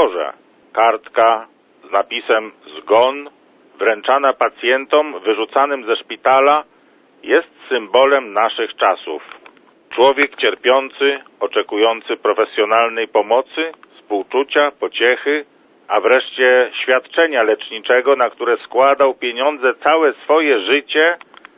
doktorze. Kartka z napisem zgon, wręczana pacjentom wyrzucanym ze szpitala, jest symbolem naszych czasów. Człowiek cierpiący, oczekujący profesjonalnej pomocy, współczucia, pociechy, a wreszcie świadczenia leczniczego, na które składał pieniądze całe swoje życie,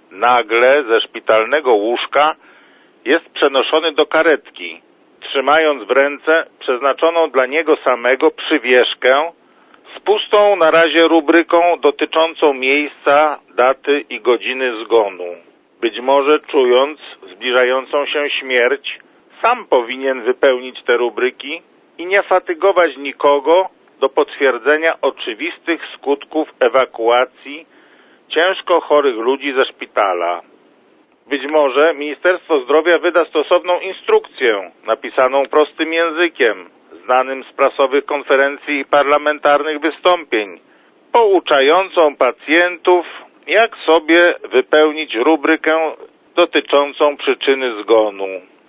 nagle ze szpitalnego łóżka jest przenoszony do karetki, trzymając w ręce przeznaczoną dla niego samego przywieszkę z pustą na razie rubryką dotyczącą miejsca, daty i godziny zgonu. Być może czując zbliżającą się śmierć, sam powinien wypełnić te rubryki i nie fatygować nikogo do potwierdzenia oczywistych skutków ewakuacji ciężko chorych ludzi ze szpitala. Być może Ministerstwo Zdrowia wyda stosowną instrukcję, napisaną prostym językiem, znanym z prasowych konferencji i parlamentarnych wystąpień, pouczającą pacjentów, jak sobie wypełnić rubrykę dotyczącą przyczyny zgonu.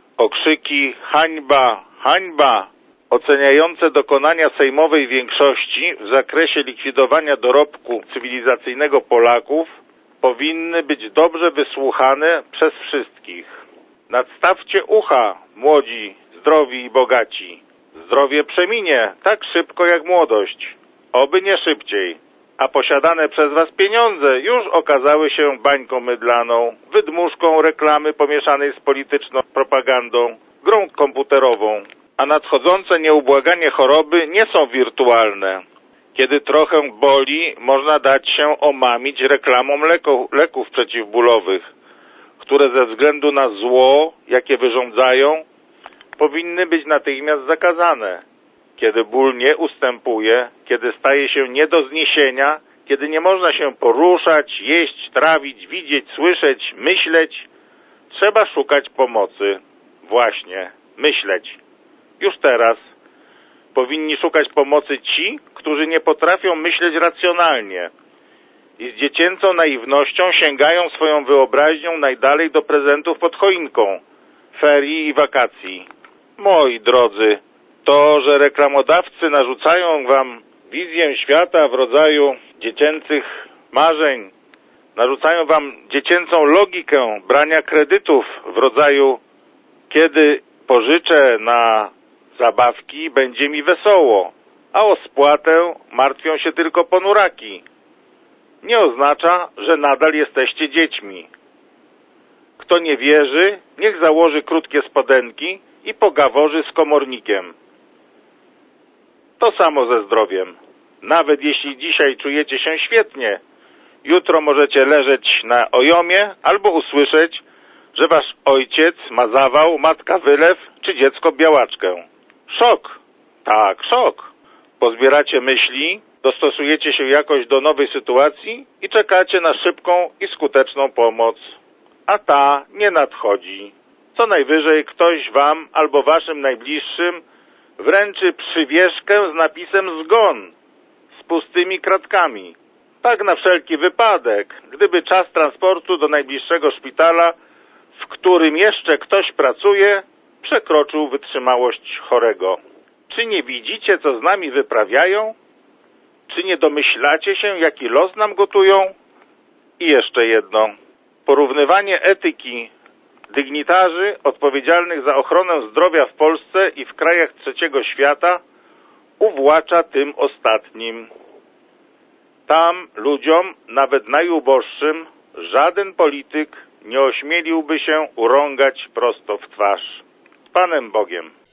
Okrzyki hańba, hańba, oceniające dokonania sejmowej większości w zakresie likwidowania dorobku cywilizacyjnego Polaków powinny być dobrze wysłuchane przez wszystkich. Nadstawcie ucha, młodzi, zdrowi i bogaci. Zdrowie przeminie tak szybko jak młodość, oby nie szybciej, a posiadane przez was pieniądze już okazały się bańką mydlaną, wydmuszką reklamy pomieszanej z polityczną propagandą, grą komputerową, a nadchodzące nieubłaganie choroby nie są wirtualne. Kiedy trochę boli, można dać się omamić reklamą leków przeciwbólowych, które ze względu na zło, jakie wyrządzają, powinny być natychmiast zakazane. Kiedy ból nie ustępuje, kiedy staje się nie do zniesienia, kiedy nie można się poruszać, jeść, trawić, widzieć, słyszeć, myśleć, trzeba szukać pomocy. Właśnie, myśleć. Już teraz powinni szukać pomocy ci, którzy nie potrafią myśleć racjonalnie i z dziecięcą naiwnością sięgają swoją wyobraźnią najdalej do prezentów pod choinką, ferii i wakacji. Moi drodzy, to, że reklamodawcy narzucają wam wizję świata w rodzaju dziecięcych marzeń, narzucają wam dziecięcą logikę brania kredytów w rodzaju kiedy pożyczę na zabawki, będzie mi wesoło, a o spłatę martwią się tylko ponuraki. Nie oznacza, że nadal jesteście dziećmi. Kto nie wierzy, niech założy krótkie spodenki i pogaworzy z komornikiem. To samo ze zdrowiem. Nawet jeśli dzisiaj czujecie się świetnie, jutro możecie leżeć na ojomie albo usłyszeć, że wasz ojciec ma zawał, matka wylew czy dziecko białaczkę. Szok. Tak, szok. Pozbieracie myśli, dostosujecie się jakoś do nowej sytuacji i czekacie na szybką i skuteczną pomoc. A ta nie nadchodzi. Co najwyżej ktoś wam albo waszym najbliższym wręczy przywieszkę z napisem zgon, z pustymi kratkami. Tak na wszelki wypadek, gdyby czas transportu do najbliższego szpitala, w którym jeszcze ktoś pracuje, przekroczył wytrzymałość chorego. Czy nie widzicie, co z nami wyprawiają? Czy nie domyślacie się, jaki los nam gotują? I jeszcze jedno. Porównywanie etyki dygnitarzy odpowiedzialnych za ochronę zdrowia w Polsce i w krajach trzeciego świata uwłacza tym ostatnim. Tam ludziom, nawet najuboższym, żaden polityk nie ośmieliłby się urągać prosto w twarz. Z Panem Bogiem.